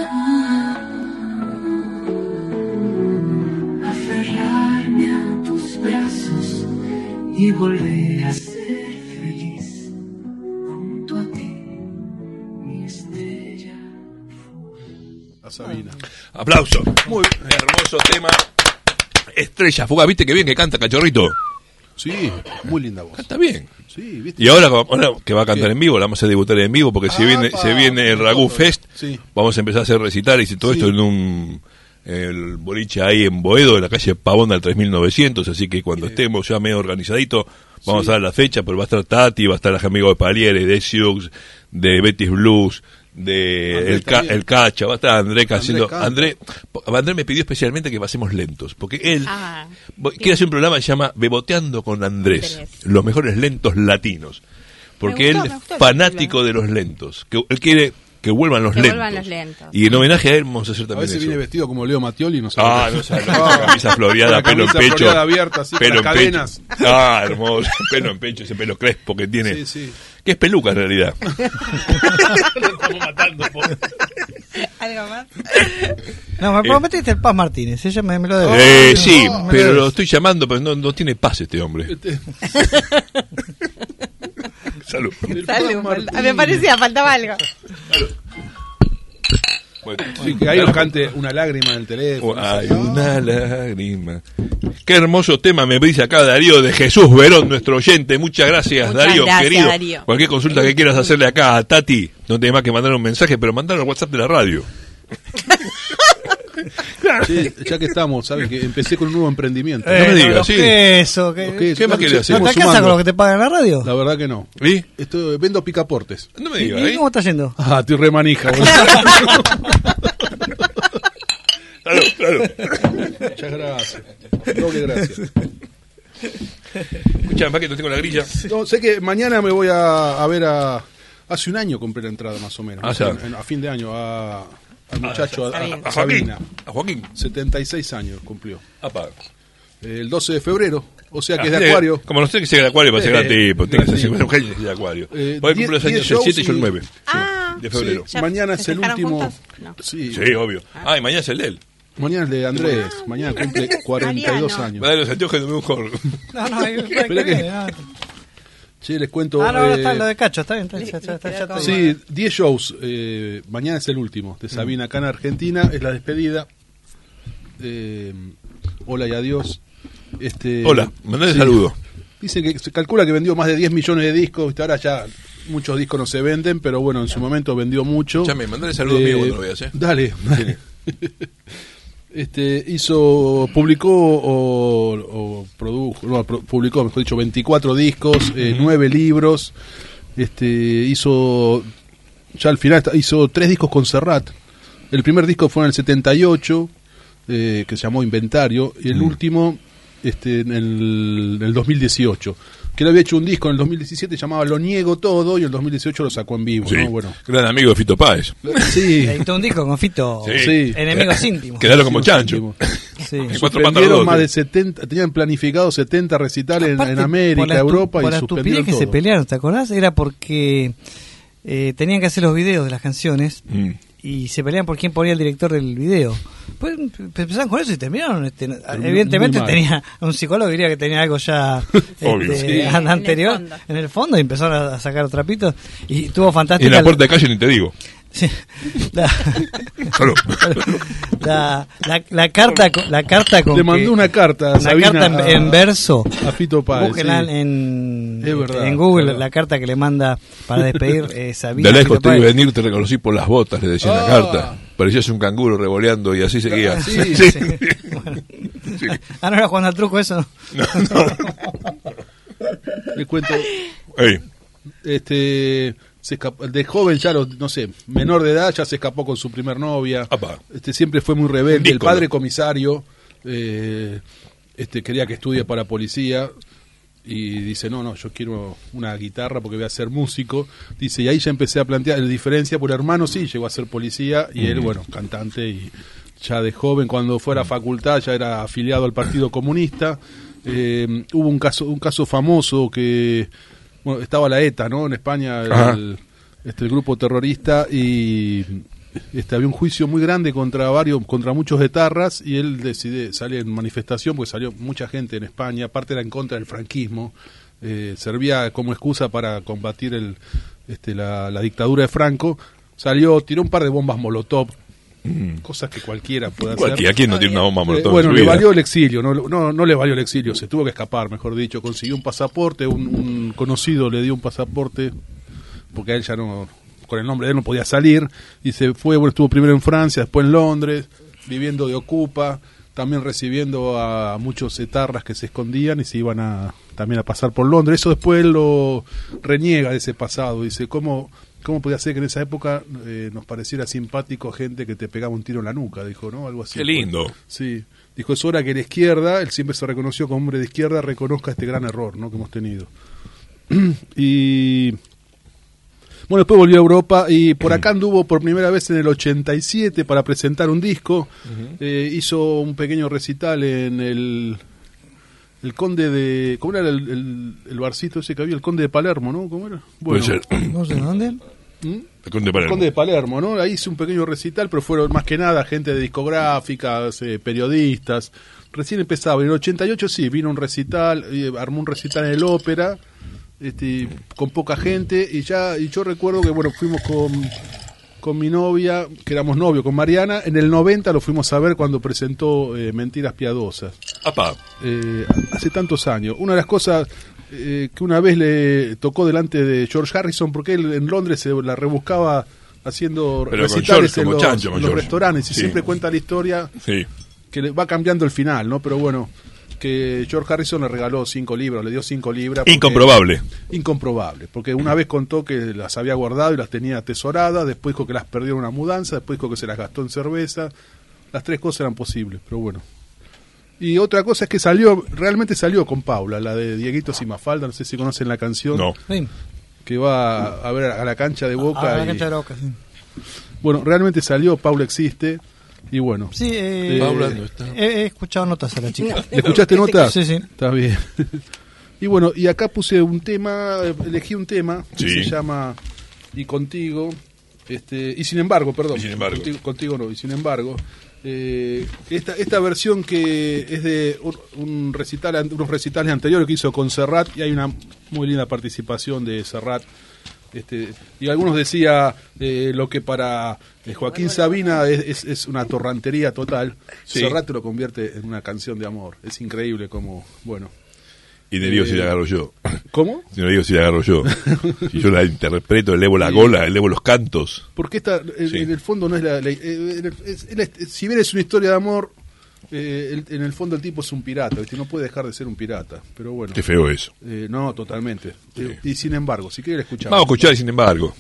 aferrarme a tus brazos y volver a ser feliz junto a ti, mi estrella. A Sabina. Aplauso. Muy hermoso tema. Estrellas Fugaz, ¿viste que bien que canta Cachorrito? Sí, muy linda voz. Canta bien. Sí, ¿viste? Y ahora que va a cantar en vivo, la vamos a debutar en vivo porque se viene el Ragú Fest. Sí. Vamos a empezar a hacer recitales y todo esto en el boliche ahí en Boedo, en la calle Pavón al 3900, así que cuando estemos ya medio organizadito, vamos a dar la fecha, pero va a estar Tati, va a estar los amigos de Paliere, de Sioux, de Betis Blues, de el Cacha, va a estar André haciendo. André me pidió especialmente que pasemos lentos, porque él quiere hacer un programa que se llama Beboteando con Andrés, los mejores lentos latinos, porque él es fanático de los lentos, que él quiere que vuelvan los lentos. Y en homenaje a él vamos a hacer también eso. A veces viene vestido como Leo Mattioli, no sabe. No sabe, camisa floreada, pelo en pecho. Floreada abierta, así, pelo con las cadenas. Hermoso, pelo en pecho, ese pelo crespo que tiene. Sí, sí. Que es peluca en realidad. Lo estamos matando, ¿Algo más? No, me prometiste el Paz Martínez, ella me lo debe. Sí, pero lo estoy llamando, pero no tiene paz este hombre. Salud. Me parecía, faltaba algo. Bueno, sí, que ahí nos cante una lágrima en el teléfono. Hay una lágrima. Qué hermoso tema me dice acá Darío de Jesús Verón, nuestro oyente. Muchas gracias, Darío, querido. Darío. Cualquier consulta que quieras hacerle acá a Tati, no tenés más que mandar un mensaje, pero mandar al WhatsApp de la radio. Sí, ya que estamos, sabes que empecé con un nuevo emprendimiento. No me digas, sí. ¿Qué más querés hacer? ¿No te alcanza con lo que te pagan en la radio? La verdad que no. ¿Y? Vendo picaportes. No me digas, ¿Y cómo está yendo? Estoy re manija, boludo. Claro. Muchas gracias. Doble gracias. Escuchá, más que no tengo la grilla. No, sé que mañana me voy a ver a... Hace un año compré la entrada más o menos. Ya. A fin de año al muchacho, a A Sabina. Joaquín. 76 años cumplió. Apa. El 12 de febrero, o sea que es de Acuario. Como no sé que sea de Acuario, para ser gran tipo. Tiene que ser tipo. un genio de Acuario. Hoy 10 cumple los años el 7 y yo el 9 de febrero. ¿Ya Mañana es el festejaron último. juntos? No. Sí. Sí, obvio. Y mañana es el de él. Mañana es de Andrés. Mañana cumple 42 Mariano. años. Va a dar los anteojos de mejor. No, Espera que- Che, les cuento. ahora está lo de Cacho, está bien. Ya está. Sí, 10 shows. Mañana es el último de Sabina acá en Argentina. Es la despedida. Hola y adiós. Hola, mandale sí. saludo. Dicen que se calcula que vendió más de 10 millones de discos. ¿Viste? Ahora ya muchos discos no se venden, pero bueno, en su momento vendió mucho. Chame, mandale saludo mío cuando lo veas, Dale. Publicó o produjo, no, publicó, mejor dicho, 24 discos, 9 libros. Hizo, ya al final hizo 3 discos con Serrat. El primer disco fue en el 78, que se llamó Inventario, y el último en el 2018. Que él había hecho un disco en el 2017 llamaba Lo Niego Todo, y en el 2018 lo sacó en vivo. Sí. ¿No? Bueno. Gran amigo de Fito Páez. Sí. Editó un disco con Fito, Sí. enemigos íntimos. Quedaron como chancho. Sí. En cuatro patas Suspendieron dos, más sí. de 70, tenían planificado 70 recitales Aparte, en América, por la Europa, por y la suspendieron estupidez que se todo. pelearon, ¿te acordás? Era porque tenían que hacer los videos de las canciones y se peleaban por quién ponía el director del video. Pues empezaron con eso y terminaron. Evidentemente muy mal. tenía un psicólogo que diría que tenía algo ya Obvio. Sí. anterior en el fondo y empezaron a sacar trapitos y estuvo Y fantástico. en la puerta de calle ni te digo. Sí. La carta con Le mandó una carta a una Sabina, carta en verso. a Fito Páez. Búsquenla Sí. en Es verdad, Google, es verdad. la carta que le manda para despedir Sabina. De lejos Fito te vi Páez. venir, te reconocí por las botas, le decía en la carta. Parecías un canguro revoleando y así seguía. Sí, Sí. Bueno. Ah, no era jugando al truco eso. Le cuento, Ey, se escapó, de joven ya, no sé, menor de edad, ya se escapó con su primer novia. Apa. Siempre fue muy rebelde. El Dícolo. padre comisario quería que estudie para policía. Y dice, no, yo quiero una guitarra porque voy a ser músico. Dice, y ahí ya empecé a plantear la diferencia, por hermano sí, llegó a ser policía y él, bueno, cantante. Y ya de joven, cuando fue a la facultad, ya era afiliado al Partido Comunista. Hubo un caso famoso que, bueno, estaba la ETA, ¿no? En España, el grupo terrorista, y había un juicio muy grande contra muchos etarras, y él decide salir en manifestación, porque salió mucha gente en España, aparte era en contra del franquismo, servía como excusa para combatir la dictadura de Franco. Salió, tiró un par de bombas Molotov, cosas que cualquiera puede hacer. ¿A quién no tiene una bomba molotov? Bueno, en su le vida? valió el exilio, no le valió el exilio, se tuvo que escapar, mejor dicho. Consiguió un pasaporte, un conocido le dio un pasaporte, porque a él ya no, con el nombre de él no podía salir, y se fue, bueno, estuvo primero en Francia, después en Londres, viviendo de ocupa, también recibiendo a muchos etarras que se escondían y se iban también a pasar por Londres. Eso después él lo reniega de ese pasado, dice, ¿cómo podía ser que en esa época nos pareciera simpático gente que te pegaba un tiro en la nuca? Dijo, ¿no? Algo así. Qué lindo. Sí. Dijo, es hora que la izquierda, él siempre se reconoció como hombre de izquierda, reconozca este gran error, ¿no?, que hemos tenido. Y bueno, después volvió a Europa y por acá anduvo por primera vez en el 87 para presentar un disco. Hizo un pequeño recital en el Conde de... ¿Cómo era el barcito ese que había? El Conde de Palermo, ¿no? ¿Cómo era? Puede ser. No sé dónde. El Conde de El Palermo. Conde de Palermo, ¿no? Ahí hizo un pequeño recital, pero fueron más que nada gente de discográficas, periodistas. Recién empezaba. En el 88 sí, vino un recital, armó un recital en el Ópera, con poca gente, y yo recuerdo que, bueno, fuimos con mi novia, que éramos novios, con Mariana. En el 90 lo fuimos a ver cuando presentó Mentiras Piadosas. Apa. Hace tantos años. Una de las cosas que una vez le tocó delante de George Harrison, porque él en Londres se la rebuscaba haciendo Pero con recitales George, en como los, chancho, con en los George. restaurantes, y Sí. siempre cuenta la historia Sí. que le va cambiando el final, ¿no? Pero bueno, que George Harrison le regaló 5 libras, le dio 5 libras. Incomprobable. Incomprobable, porque una vez contó que las había guardado y las tenía atesoradas, después dijo que las perdió en una mudanza, después dijo que se las gastó en cerveza. Las tres cosas eran posibles, pero bueno. Y otra cosa es que realmente salió con Paula, la de Dieguitos y Mafalda, no sé si conocen la canción. No. Sí. Que va a ver a la cancha de Boca. A la cancha de Boca, sí. Bueno, realmente salió, Paula existe. Y bueno. Sí, Paula no está. He escuchado notas a la chica. ¿Le escuchaste notas? Sí, sí. Está bien. Y bueno, y acá puse un tema, elegí un tema que Sí. se llama Y Contigo, y sin embargo, perdón. Y sin embargo. Contigo no, y sin embargo. Esta versión que es de unos recitales anteriores que hizo con Serrat, y hay una muy linda participación de Serrat. Y algunos decía lo que para Joaquín Sabina es una torrantería total. Sí. Serrat te lo convierte en una canción de amor. Es increíble como, bueno. Y te digo si la agarro yo. ¿Cómo? Si no digo si la agarro yo. Si yo la interpreto, elevo la gola, elevo los cantos. Porque esta, Sí. en el fondo no es si bien es una historia de amor, en el fondo el tipo es un pirata, ¿viste? No puede dejar de ser un pirata, pero bueno. Qué feo eso. No, totalmente. Sí. Y sin embargo, si quiere escuchar. Vamos a escuchar, sin embargo.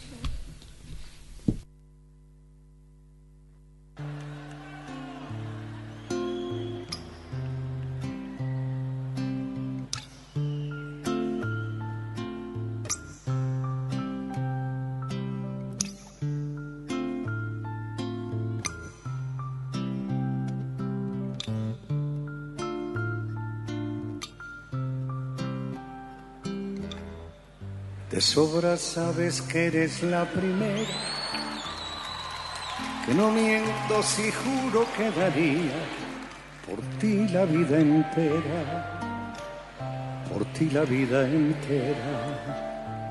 De sobra sabes que eres la primera, que no miento si juro que daría por ti la vida entera, por ti la vida entera.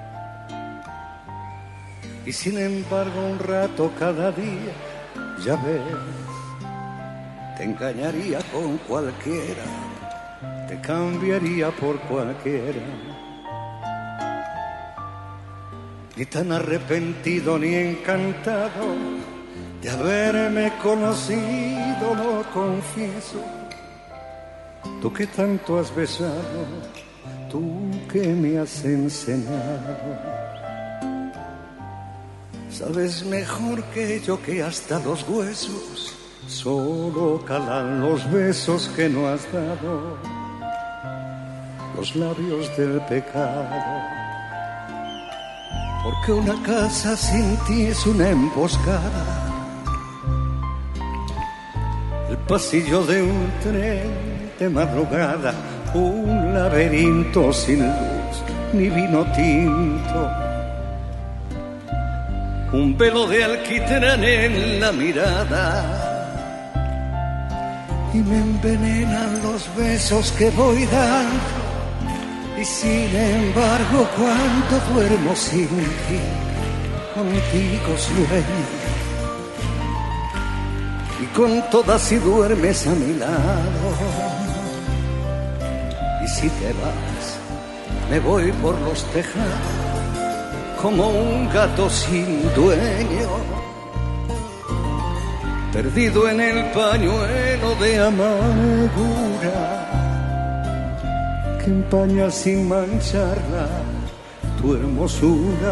Y sin embargo un rato cada día, ya ves, te engañaría con cualquiera, te cambiaría por cualquiera. Ni tan arrepentido ni encantado de haberme conocido, lo confieso. Tú que tanto has besado, tú que me has enseñado. Sabes mejor que yo que hasta los huesos solo calan los besos que no has dado, los labios del pecado. Porque una casa sin ti es una emboscada, el pasillo de un tren de madrugada, un laberinto sin luz ni vino tinto, un velo de alquitrán en la mirada, y me envenenan los besos que voy dando. Y sin embargo cuando duermo sin ti, contigo sueño, y con todas si duermes a mi lado. Y si te vas, me voy por los tejados como un gato sin dueño, perdido en el pañuelo de amargura que empaña sin mancharla tu hermosura.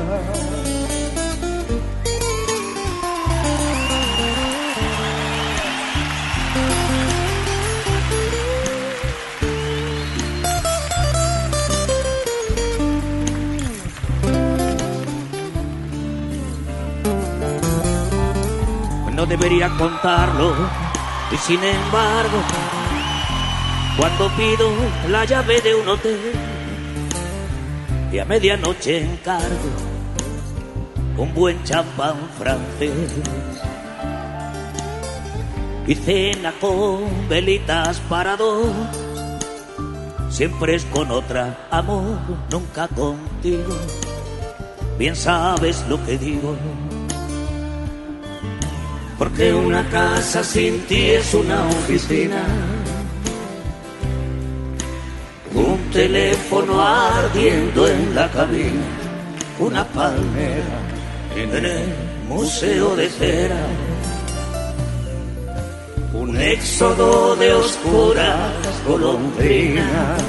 No debería contarlo, y sin embargo, cuando pido la llave de un hotel y a medianoche encargo un buen champán francés y cena con velitas para dos, siempre es con otra, amor, nunca contigo. Bien sabes lo que digo, porque una casa sin ti es una oficina, un teléfono ardiendo en la cabina, una palmera en el museo de cera, un éxodo de oscuras golondrinas,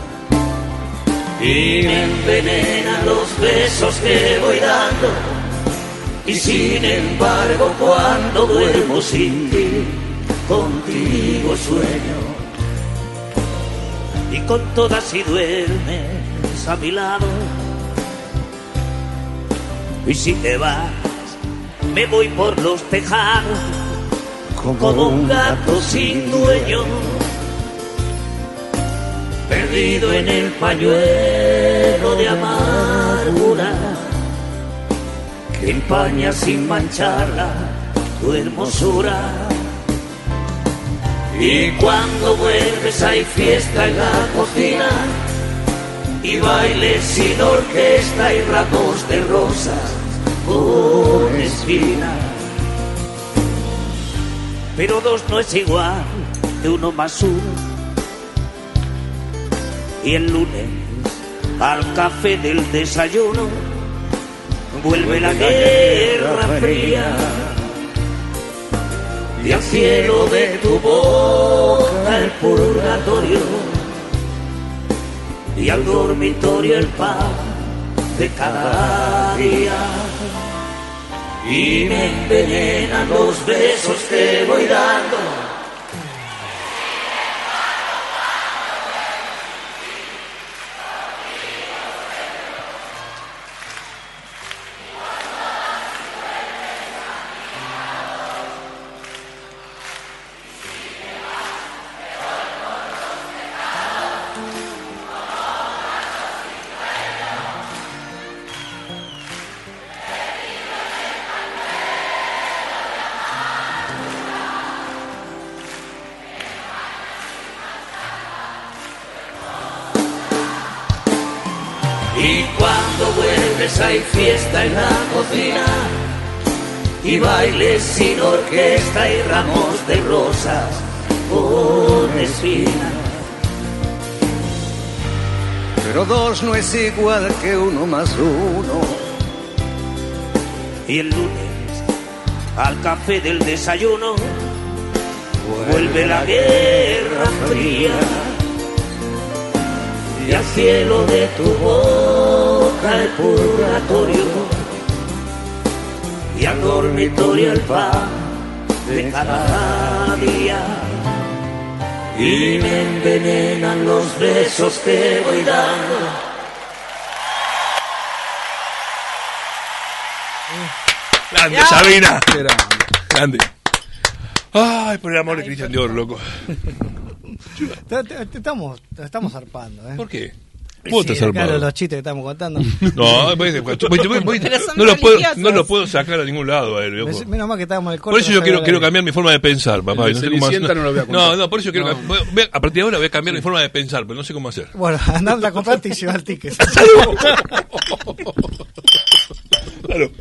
y me envenenan los besos que voy dando. Y sin embargo cuando duermo sin ti, contigo sueño. Y con todas si duermes a mi lado. Y si te vas, me voy por los tejados como un gato sin dueño, perdido en el pañuelo de amargura que empaña sin mancharla tu hermosura. Y cuando vuelves hay fiesta en la cocina y bailes sin orquesta y ramos de rosas con espinas. Pero dos no es igual que uno más uno. Y el lunes al café del desayuno vuelve la guerra fría. Y al cielo de tu boca el purgatorio, y al dormitorio el pan de cada día. Y me envenenan los besos que voy dando. Y cuando vuelves hay fiesta en la cocina y bailes sin orquesta y ramos de rosas con espinas. Pero dos no es igual que uno más uno. Y el lunes al café del desayuno vuelve la guerra fría. Y al cielo de tu boca el purgatorio, y al dormitorio el pan de cada día. Y me envenenan los besos que voy dando. Grande, Sabina. Grande. Ay, por el amor de Cristian Dior, loco. Estamos zarpando, ¿eh? ¿Por qué? ¿Puedo estar zarpado? Los chistes que estamos contando. No, no lo puedo sacar a ningún lado a él, viejo. Menos mal que estábamos en el corte. Por eso yo quiero cambiar mi forma de pensar, papá. No sé cómo hacer. No lo voy a contar. No, por eso quiero. A partir de ahora voy a cambiar mi forma de pensar, pero no sé cómo hacer. Bueno, andando a comprarte y llevar tickets. Claro.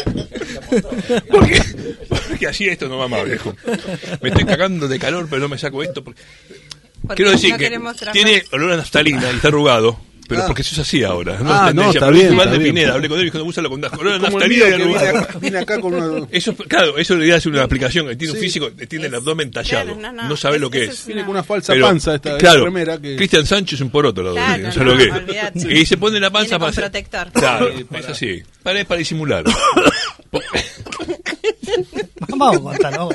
Porque así esto no va más, viejo. Me estoy cagando de calor, pero no me saco esto. Quiero decir no que tiene olor a naftalina y está arrugado. Pero porque eso es así ahora. No, está bien. De Pineda, hablé con él y dijo, úsalo con olor a naftalina y arrugado. Viene acá con una... Eso, claro, eso le hace una aplicación. Tiene un físico, tiene el abdomen tallado. Claro, no sabe lo que es. Viene con una falsa panza esta remera. Cristian Sánchez es un poroto, no sabe lo que es. Y se pone la panza para hacer... protector. Claro, es así. Para disimular. Vamos a contarlo.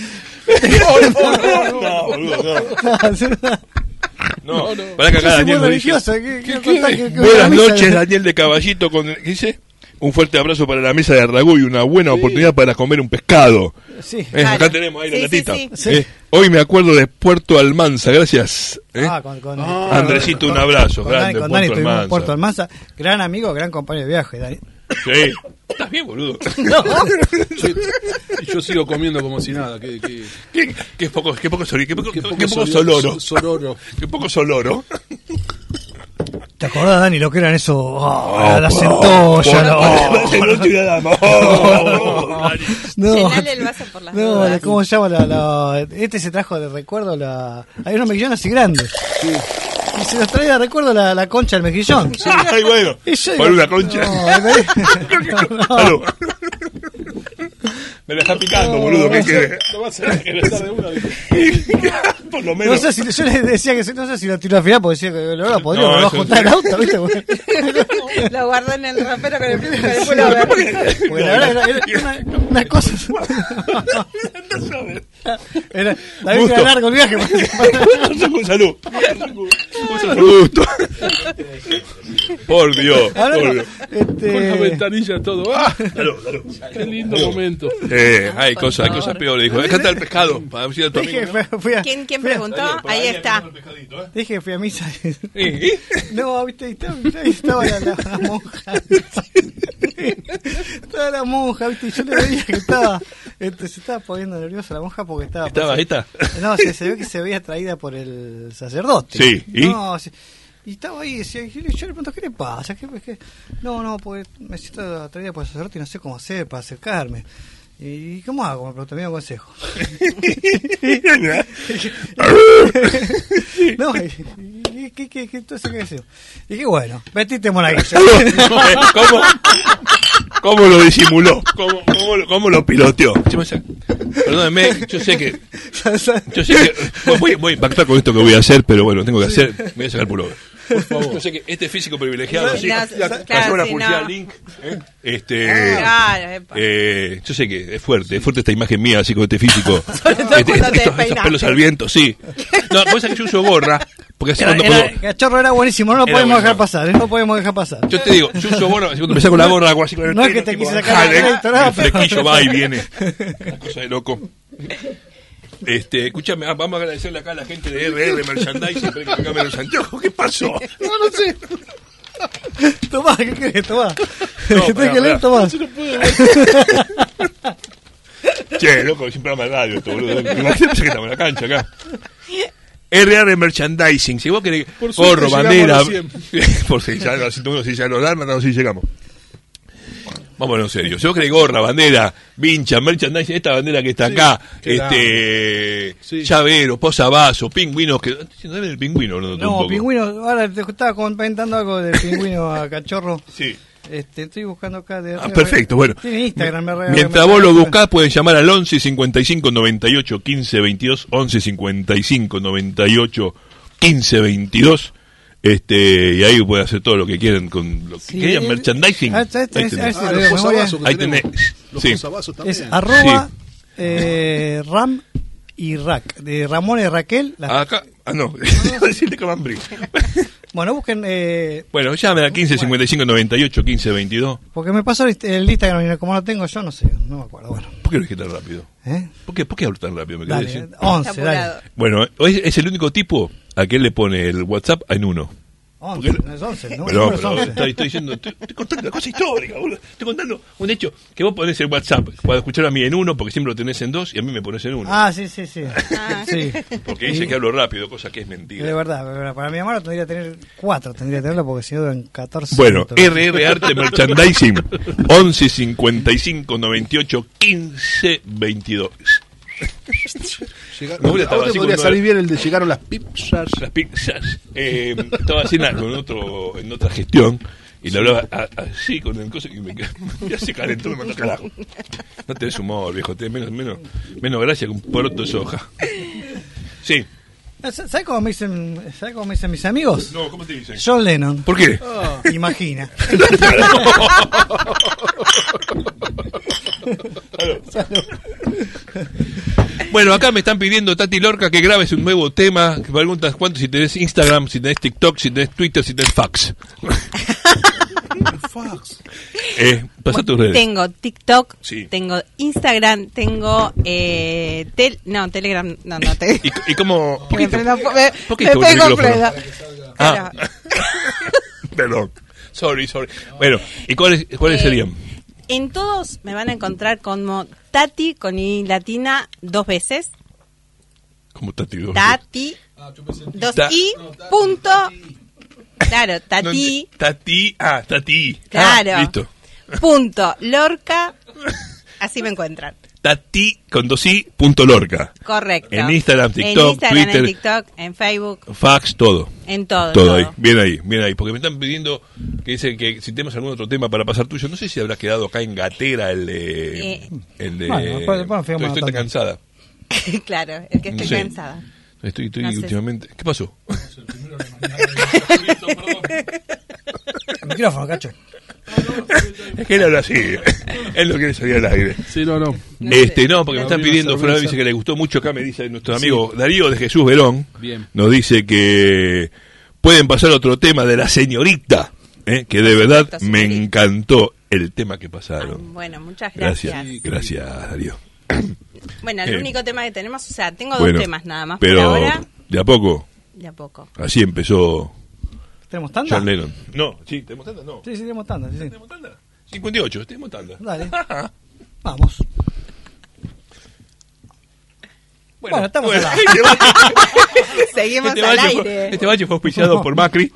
No, boludo, no, para que acá Daniel me dice. Buenas noches, Daniel de Caballito. ¿Qué dice? Un fuerte abrazo para la mesa de Arragú y una buena oportunidad para comer un pescado. Sí. Acá tenemos ahí la latita. Sí. Hoy me acuerdo de Puerto Almanza, gracias. Andresito, un abrazo. Grande, con Dani estuvimos en Puerto Almanza. Gran amigo, gran compañero de viaje, Dani. Sí. ¿Estás bien, boludo? No. Yo sigo comiendo como si nada. Qué poco soloro. Qué poco soloro. ¿Te acordás, Dani, lo que eran eso? La centolla. Llenale el vaso por las dudas. ¿Cómo se llama? Este se trajo de recuerdo hay unos mejillones así grandes. Sí. Y se nos trae de recuerdo la concha del mejillón. Sí. Ay, bueno. Por una concha. No. Me la está picando, boludo. ¿Qué querés? Lo vas a regresar de una. Por lo menos. Yo les decía que no sé si lo tiró al final porque decía que lo podría, me lo va a juntar el auto, ¿viste? Lo guardó en el ropero con el pullover. Porque la verdad era una cosa. David era largo el viaje. Salud. Gusto. Por Dios. Con la ventanilla todo. Salud. Qué lindo momento. Hay cosas peores. Dijo, acá está el pescado. Para decir a tu amigo. ¿Quién preguntó? Ahí está. Dije que fui a misa. No, viste, estaba la monja. Estaba la monja, viste, y yo le veía que estaba, se estaba poniendo nerviosa la monja porque estaba. ¿Estaba ahí? No, se ve que se veía atraída por el sacerdote. Sí, ¿y? No, y estaba ahí, decía, yo le pregunto, ¿qué le pasa? No, pues me siento atraída por el sacerdote y no sé cómo hacer para acercarme. ¿Y cómo hago? Me preguntó, me dio un consejo. No, ¿qué entonces qué decimos? Dije, bueno, metiste monaguillo. ¿Cómo lo disimuló? ¿Cómo lo piloteó? Perdóneme, yo sé que voy a impactar con esto que voy a hacer, pero bueno, tengo que hacer. Me voy a sacar el pullover. Por favor. Yo sé que este físico privilegiado, pasó una publicidad link. Yo sé que es fuerte esta imagen mía, así con este físico. Estos pelos al viento, sí. No, cosa que yo uso gorra. Porque así Cachorro era buenísimo, no lo podemos dejar pasar, no podemos dejar pasar. Yo te digo, yo uso gorra, así cuando me saco la gorra, hago así con el no es que te quise sacar el flequillo va y viene. Una cosa de loco. Escúchame, vamos a agradecerle acá a la gente de RR Merchandising para que me cambie los anteojos. ¿Qué pasó? No sé. Tomá, ¿qué querés? Tomá. Tenés que leer, tomá. Che, loco, es un programa de radio esto, boludo. Imagínate que estamos en la cancha acá. RR Merchandising, si vos querés gorro, bandera, por si ya nos dan, no, si llegamos. Vámonos en serio. Si vos querés gorra, bandera, vincha, merchandising, esta bandera que está acá, llavero, posavasos, pingüinos, que no es el pingüino, no, pingüino, ahora te estaba comentando algo del pingüino a Cachorro. Sí. Estoy buscando acá de perfecto, bueno. Tiene Instagram, mientras vos lo buscás, pueden llamar al 11 55 98 15 22, 11 55 98 15 22. Y ahí pueden hacer todo lo que quieran con lo que quieran, merchandising. Ahí tenés. Los posavasos también. Es @ram y rack, de Ramón y Raquel. Acá, no, decirle Camambrí. Bueno, busquen. Bueno, llamen al 15 55 98 15 22. Porque me pasó el Instagram y como lo tengo yo, no sé, no me acuerdo. Bueno. ¿Por qué lo dije tan rápido? ¿Por qué hablo tan rápido? Dale, 11, dale. Bueno, es el único tipo a que él le pone el WhatsApp en 1. 11, no es 11, ¿no? Pero estoy diciendo, estoy contando una cosa histórica, boludo. Estoy contando un hecho que vos ponés el WhatsApp para escuchar a mí en 1, porque siempre lo tenés en 2 y a mí me pones en 1. Ah, sí. Sí. Porque dice que hablo rápido, cosa que es mentira. De verdad, para mi hermano tendría que tener 4, tendría que tenerlo porque si no duran 14. Bueno, RR Arte Merchandising, 11 55 98 15 22. Ahora te podría salir bien el de llegaron las pizzas. Estaba haciendo en otra gestión y le hablaba así con el coso y ya se calentó, me mandó carajo. No tenés humor, viejo, tenés menos gracia que un poroto de soja. Sí. ¿Sabes cómo me dicen mis amigos? No, ¿cómo te dicen? John Lennon. ¿Por qué? Imagina. Bueno, acá me están pidiendo, Tati Lorca, que grabes un nuevo tema. Que preguntas cuánto, si tenés Instagram, si tenés TikTok, si tenés Twitter, si tenés fax. Pasa tus redes. Tengo TikTok, sí. Tengo Instagram, tengo Telegram, no. ¿Y cómo? Me pego plena. Perdón. Sorry. Bueno, ¿y cuáles serían? En todos me van a encontrar como Tati con I latina 2 veces. ¿Cómo Tati 2 veces? Tati 2 I punto. Claro, Tati. Tati. Claro. Listo. Punto Lorca. Así me encuentran. Tati con 2i punto Lorca. Correcto. En Instagram, TikTok, Twitter, en TikTok, en Facebook, fax, todo. En todo. Todo ahí. Bien ahí. Porque me están pidiendo que dicen que si tenemos algún otro tema para pasar tuyo, no sé si habrás quedado acá en Gatera el de estoy tan cansada. Claro, el que estoy cansada. Estoy últimamente. ¿Qué pasó? Micrófono, Cacho. Es que él habla así. Él no quiere salir al aire. Sí, no. No, porque me están pidiendo, Fran dice que le gustó mucho. Acá me dice nuestro amigo Darío de Jesús Verón. Bien. Nos dice que pueden pasar otro tema de la señorita, que de verdad me encantó el tema que pasaron. Bueno, muchas gracias. Gracias, Darío. Bueno, el único tema que tenemos, o sea, tengo Bueno, dos temas nada más pero por ahora. de a poco. De a poco. Así empezó ¿Tenemos tanda? John Lennon. No, sí, ¿tenemos tanda? No. Sí, tenemos tanda. Sí. ¿Tenemos tanda? 58, tenemos tanda. Dale. Vamos. Bueno, estamos al aire. Seguimos al aire. Este bache fue auspiciado por Macri.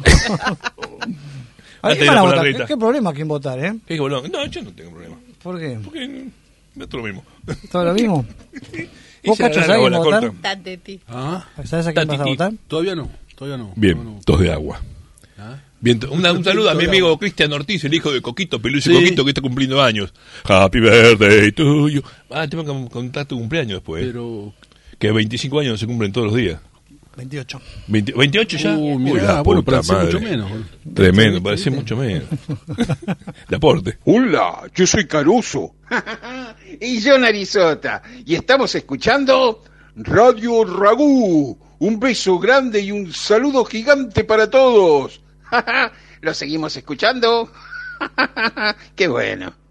¿A quién van a votar? ¿Qué problema quién votar, ¿Qué bolón? No, yo no tengo problema. ¿Por qué? Porque no es todo lo mismo. ¿Todo lo mismo? Y ¿Vos, Cacho, sabés a quién votar? ¿Sabés a quién vas a votar? Todavía no. Bien, tos de agua. Bien, un saludo a mi amigo Cristian Ortiz, el hijo de Coquito, Peluche Coquito, que está cumpliendo años. Happy birthday to you. Tengo que contar tu cumpleaños después. Pero... Que 25 años se cumplen todos los días. 28. ¿28 ya? Mirá, bueno, parece mucho menos. Tremendo, parece mucho menos. De aporte. Hola, yo soy Caruso. Y yo Narizota. Y estamos escuchando Radio Ragú. Un beso grande y un saludo gigante para todos. ¿Lo seguimos escuchando? ¡Qué bueno!